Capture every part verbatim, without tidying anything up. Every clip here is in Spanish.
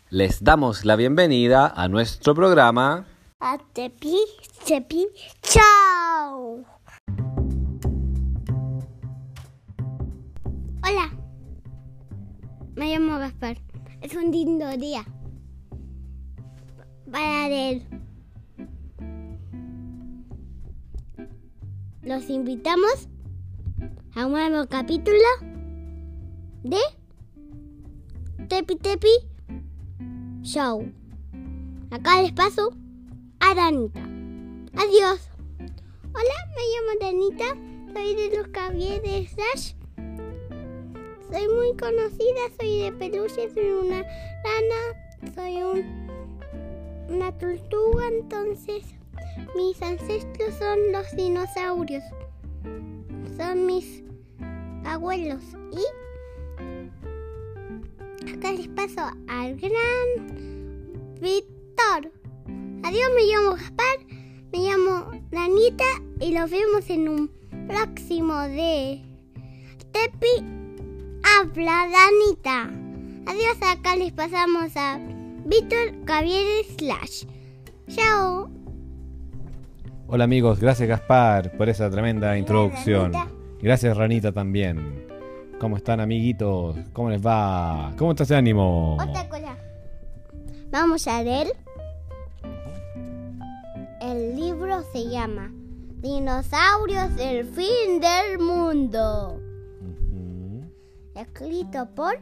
Les damos la bienvenida a nuestro programa A Tepi, Tepi, chao. Hola, me llamo Gaspar. Es un lindo día para leer. Los invitamos a un nuevo capítulo de Tepi Tepi Show. Acá les paso a Danita. Adiós. Hola, me llamo Danita. Soy de los Cavieres Slash. Soy muy conocida. Soy de peluche. Soy una rana. Soy un, una tortuga. Entonces, mis ancestros son los dinosaurios. Son mis abuelos. Y acá les paso al gran Víctor. Adiós, me llamo Gaspar, me llamo Danita y los vemos en un próximo de Tepi Habla Danita. Adiós, acá les pasamos a Víctor Cavieres Slash. Chao. Hola amigos, gracias Gaspar por esa tremenda introducción. Ranita. Gracias Ranita también. ¿Cómo están amiguitos? ¿Cómo les va? ¿Cómo está ese ánimo? Otra cosa. Vamos a leer. El libro se llama Dinosaurios del fin del mundo. Ujú. Escrito por...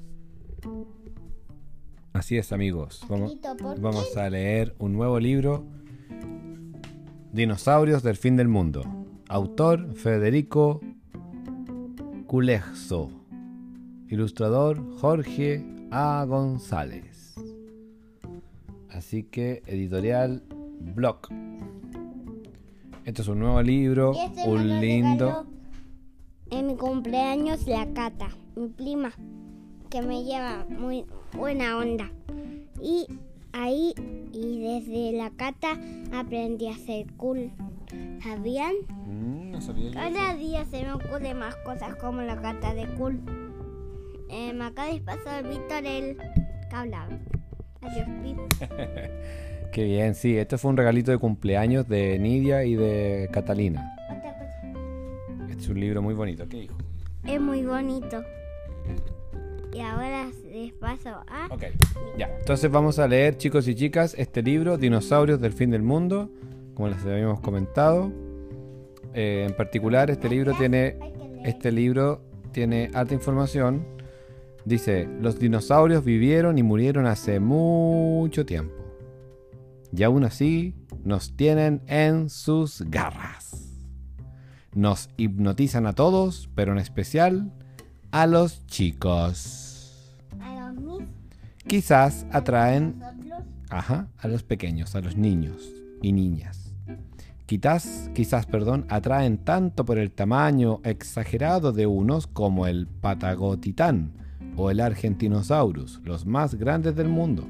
Así es amigos, vamos, Escrito por vamos quién? a leer un nuevo libro, Dinosaurios del fin del mundo. Autor Federico Culexo. Ilustrador Jorge A. González. Así que editorial Block. Esto es un nuevo libro, Y este me lo un lindo... regaló en mi cumpleaños la Cata, mi prima, que me lleva muy buena onda. Y ahí, y desde la Cata aprendí a ser cool. ¿Sabían? Mm, no sabía yo. Cada día se me ocurren más cosas como la Cata de cool. Eh, me acaba de pasar Víctor el que hablaba. Adiós, Pip. Qué bien, sí, este fue un regalito de cumpleaños de Nidia y de Catalina. Otra cosa. Este es un libro muy bonito, ¿qué hijo? Es muy bonito. Y ahora les paso a... Ok, ya. Entonces vamos a leer, chicos y chicas, este libro, Dinosaurios del fin del mundo, como les habíamos comentado. Eh, en particular, este libro tiene, Hay que leer. este libro tiene alta información. Dice, los dinosaurios vivieron y murieron hace mucho tiempo. Y aún así, nos tienen en sus garras. Nos hipnotizan a todos, pero en especial a los chicos. A los mis, Quizás atraen nosotros, ajá, a los pequeños, a los niños y niñas. Quizás, quizás, perdón, atraen tanto por el tamaño exagerado de unos como el Patagotitán o el Argentinosaurus, los más grandes del mundo.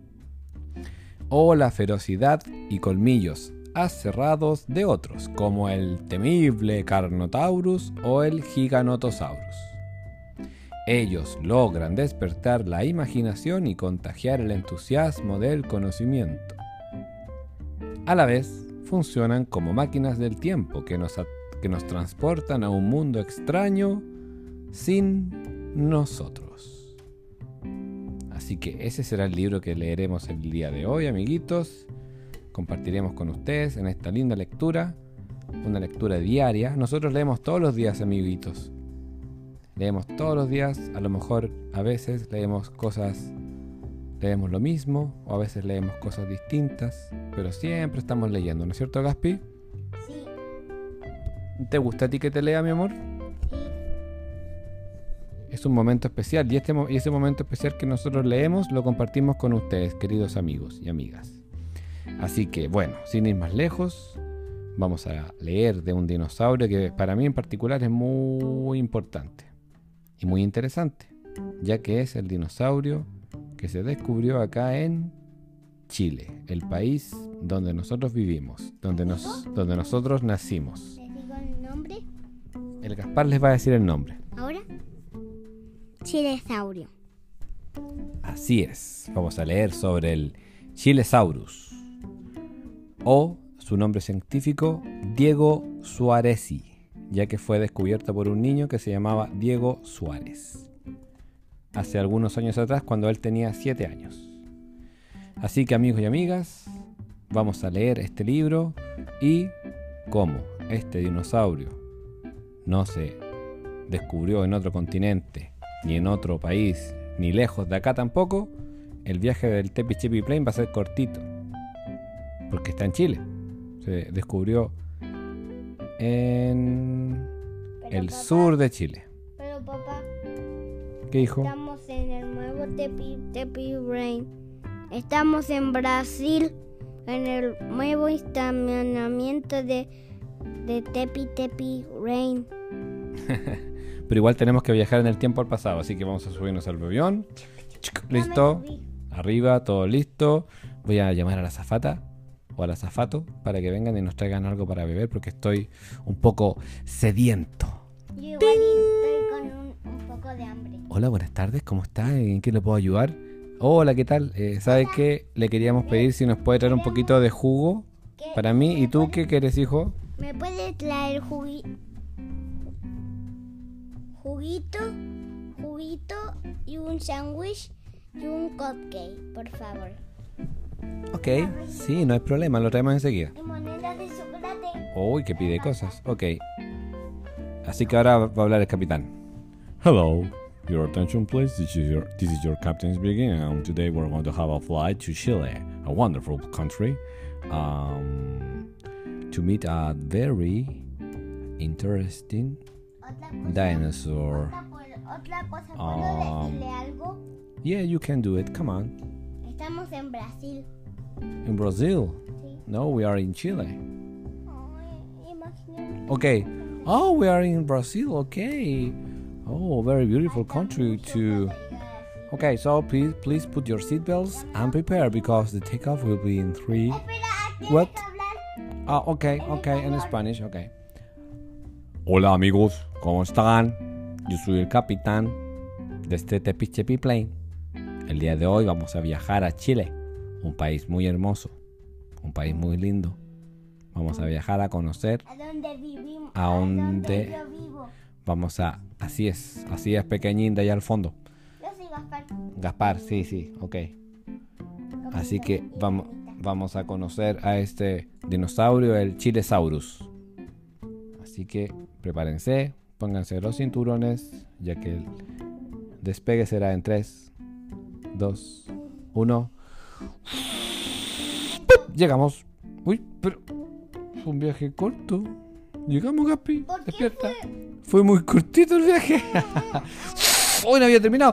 O la ferocidad y colmillos aserrados de otros, como el temible Carnotaurus o el Giganotosaurus. Ellos logran despertar la imaginación y contagiar el entusiasmo del conocimiento. A la vez, funcionan como máquinas del tiempo que nos, que nos transportan a un mundo extraño sin nosotros. Así que ese será el libro que leeremos el día de hoy, amiguitos. Compartiremos con ustedes en esta linda lectura, una lectura diaria. Nosotros leemos todos los días, amiguitos. Leemos todos los días, a lo mejor a veces leemos cosas, leemos lo mismo, o a veces leemos cosas distintas, pero siempre estamos leyendo, ¿no es cierto, Gaspi? sí, ¿Te gusta a ti que te lea, mi amor? sí. Es un momento especial y, este, mo- y ese momento especial que nosotros leemos lo compartimos con ustedes, queridos amigos y amigas. Así que, bueno, sin ir más lejos, vamos a leer de un dinosaurio que para mí en particular es muy importante y muy interesante, ya que es el dinosaurio que se descubrió acá en Chile, el país donde nosotros vivimos, donde, nos, donde nosotros nacimos. ¿Les digo el nombre? El Gaspar les va a decir el nombre. Ahora, Chilesaurio. Así es, vamos a leer sobre el Chilesaurus, o su nombre científico, Diego suarezi, ya que fue descubierto por un niño que se llamaba Diego Suárez, hace algunos años atrás, cuando él tenía siete años. Así que, amigos y amigas, vamos a leer este libro y cómo este dinosaurio no se descubrió en otro continente, ni en otro país, ni lejos de acá tampoco, el viaje del Tepi-Chepi Plane va a ser cortito, porque está en Chile. Se descubrió en Pero el papá, sur de Chile. Pero papá, ¿Qué dijo? estamos en el nuevo Tepi Tepi Rain. Estamos en Brasil, en el nuevo estacionamiento de, de Tepi Tepi Rain. Pero igual tenemos que viajar en el tiempo al pasado, así que vamos a subirnos al avión. ¿Listo? Arriba, todo listo. Voy a llamar a la azafata o al azafato para que vengan y nos traigan algo para beber, porque estoy un poco sediento. Yo igual estoy con un, un poco de hambre. Hola, buenas tardes, ¿cómo está? ¿En qué le puedo ayudar? Hola, ¿qué tal? Eh, ¿Sabe qué? Le queríamos pedir si nos puede traer un poquito de jugo para mí. ¿Y tú qué quieres, hijo? ¿Me puede traer jugui... juguito, juguito y un sándwich y un cupcake, por favor? Ok, sí, no hay problema, lo traemos enseguida. Y monedas de chocolate. Uy, que pide cosas. Ok. Así que ahora va a hablar el capitán. Hello. Your attention please. This is your, this is your captain speaking, and today we're going to have a flight to Chile, a wonderful country, um, to meet a very interesting Otra cosa, dinosaur. otra, por- otra cosa, ¿puedo Um, decirle algo? Yeah, you can do it. Come on. Estamos en Brasil. In Brazil? Sí. No, we are in Chile. Ay, imaginé. Okay. Oh, we are in Brazil. Okay. Oh, very beautiful country to. Okay, so please, please put your seatbelts and prepare because the takeoff will be in three. Espera, tienes What? que hablar. Ah, okay, okay, in Spanish, okay. Hola amigos, ¿cómo están? Yo soy el capitán de este Tepi-Chepi Plane. El día de hoy vamos a viajar a Chile, un país muy hermoso, un país muy lindo. Vamos a viajar a conocer, ¿A dónde vivimos? ¿A dónde? yo vivo? vamos a, así es, así es pequeñín de allá al fondo. Yo soy Gaspar. Gaspar, sí, sí, ok. Así que vamos, vamos a conocer a este dinosaurio, el Chilesaurus. Así que prepárense, pónganse los cinturones, ya que el despegue será en tres, dos, uno. Llegamos. Uy, pero fue un viaje corto. Llegamos, Gaspi. ¿Por qué Despierta. Fue muy cortito el viaje. Hoy no había terminado.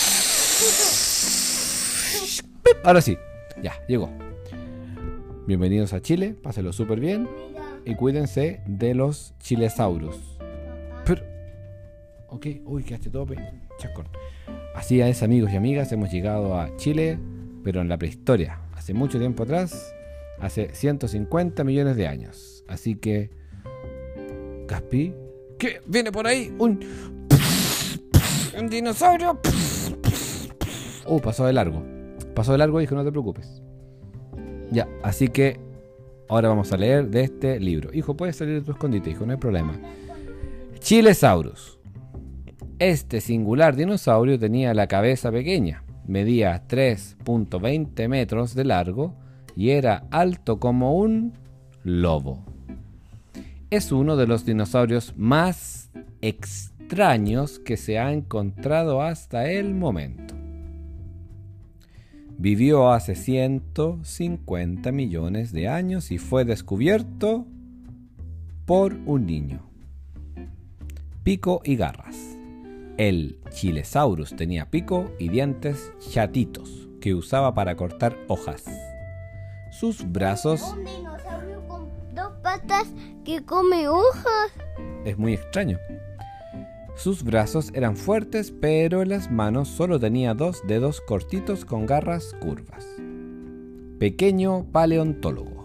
Ahora sí, ya, llegó. Bienvenidos a Chile, pásenlo súper bien Mira, y cuídense de los chilesaurus. papá. Pero, ok, uy, quedaste todo pe... chascón. Así es, amigos y amigas, hemos llegado a Chile, pero en la prehistoria, hace mucho tiempo atrás, hace ciento cincuenta millones de años. Así que, Gaspi, ¿qué viene por ahí? Un, un dinosaurio. Uh, pasó de largo. Pasó de largo y dijo, no te preocupes. Ya, así que ahora vamos a leer de este libro. Hijo, puedes salir de tu escondite, hijo, no hay problema. Chilesaurus. Este singular dinosaurio tenía la cabeza pequeña, medía tres punto veinte metros de largo y era alto como un lobo. Es uno de los dinosaurios más extraños que se ha encontrado hasta el momento. Vivió hace ciento cincuenta millones de años y fue descubierto por un niño. Pico y garras. El Chilesaurus tenía pico y dientes chatitos que usaba para cortar hojas. Sus brazos... Un dinosaurio con dos patas que come hojas. Es muy extraño. Sus brazos eran fuertes, pero en las manos solo tenía dos dedos cortitos con garras curvas. Pequeño paleontólogo.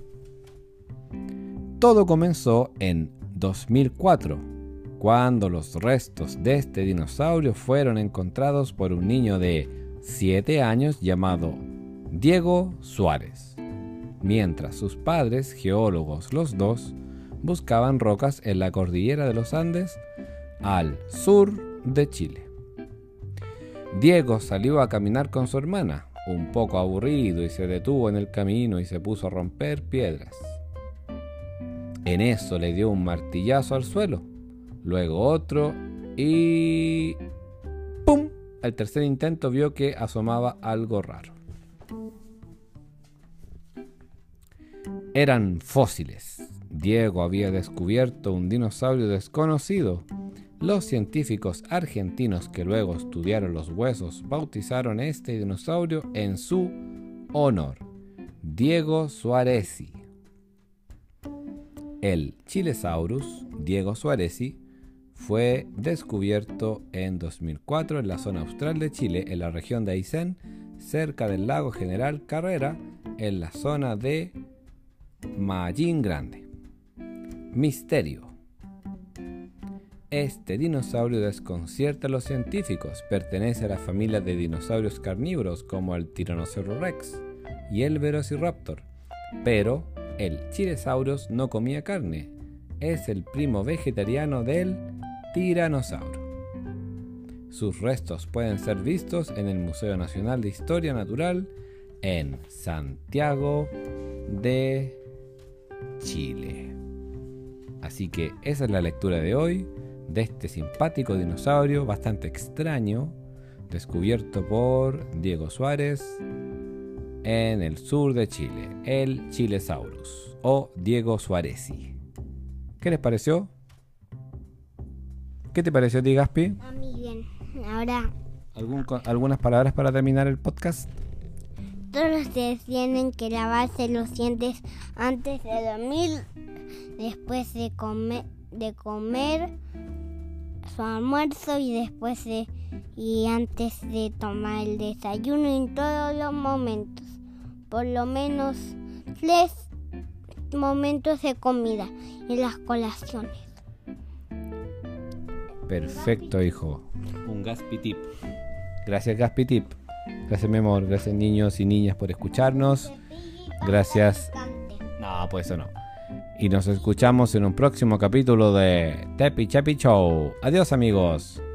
Todo comenzó en dos mil cuatro, cuando los restos de este dinosaurio fueron encontrados por un niño de siete años llamado Diego Suárez, mientras sus padres, geólogos los dos, buscaban rocas en la cordillera de los Andes al sur de Chile. Diego salió a caminar con su hermana, un poco aburrido, y se detuvo en el camino y se puso a romper piedras. En eso le dio un martillazo al suelo, luego otro y... ¡pum! Al tercer intento vio que asomaba algo raro. Eran fósiles. Diego había descubierto un dinosaurio desconocido. Los científicos argentinos que luego estudiaron los huesos bautizaron este dinosaurio en su honor, Diego Suárez. El Chilesaurus, Diego Suárez, fue descubierto en dos mil cuatro en la zona austral de Chile, en la región de Aysén, cerca del lago General Carrera, en la zona de Mallín Grande. Misterio. Este dinosaurio desconcierta a los científicos. Pertenece a la familia de dinosaurios carnívoros como el Tyrannosaurus Rex y el Velociraptor, pero el Chilesaurus no comía carne. Es el primo vegetariano del tiranosaurio. Sus restos pueden ser vistos en el Museo Nacional de Historia Natural en Santiago de Chile. Así que esa es la lectura de hoy de este simpático dinosaurio bastante extraño, descubierto por Diego Suárez en el sur de Chile, el Chilesaurus o Diego Suárez. ¿Qué les pareció? ¿Qué te pareció a ti, Gaspi? A mí bien. Ahora, ¿Algún, ¿Algunas palabras para terminar el podcast? todos ustedes tienen que lavarse los dientes antes de dormir, después de comer, de comer su almuerzo y después de y antes de tomar el desayuno, en todos los momentos, por lo menos tres momentos de comida y las colaciones. Perfecto, hijo. Un Gaspi Tip. Gracias, Gaspi Tip. Gracias, mi amor. Gracias, niños y niñas, por escucharnos. Gracias. No, pues eso no. Y nos escuchamos en un próximo capítulo de Tepi Chepi Show. Adiós, amigos.